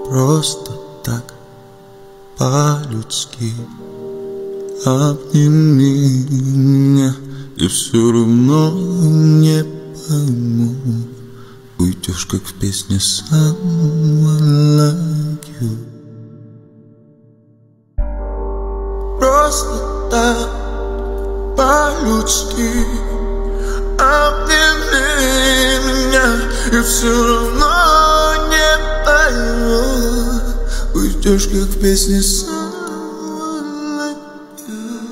Просто так, по-людски обними меня, и все равно не пойму. Уйдешь, как в песне Someone Like You. Просто так, по-людски обними меня, и все равно не пойму. Уйдешь, как в песне Someone Like You.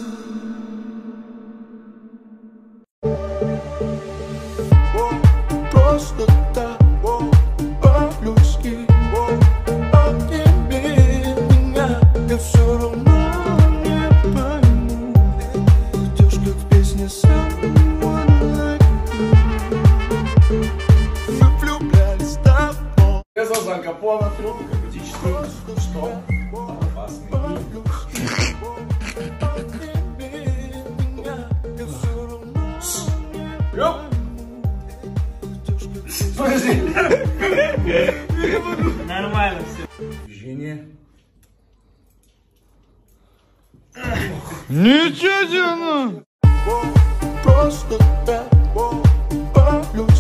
Просто так, по-людски обними меня, и все равно не пойму. Уйдешь, как в песне Someone Like You. Мы влюблялись давно. Я зовут Капона, трюк, готический, что? Опасный. Ёп! Подожди! Нормально все. Движение. Ничего себе! Просто так, по-людски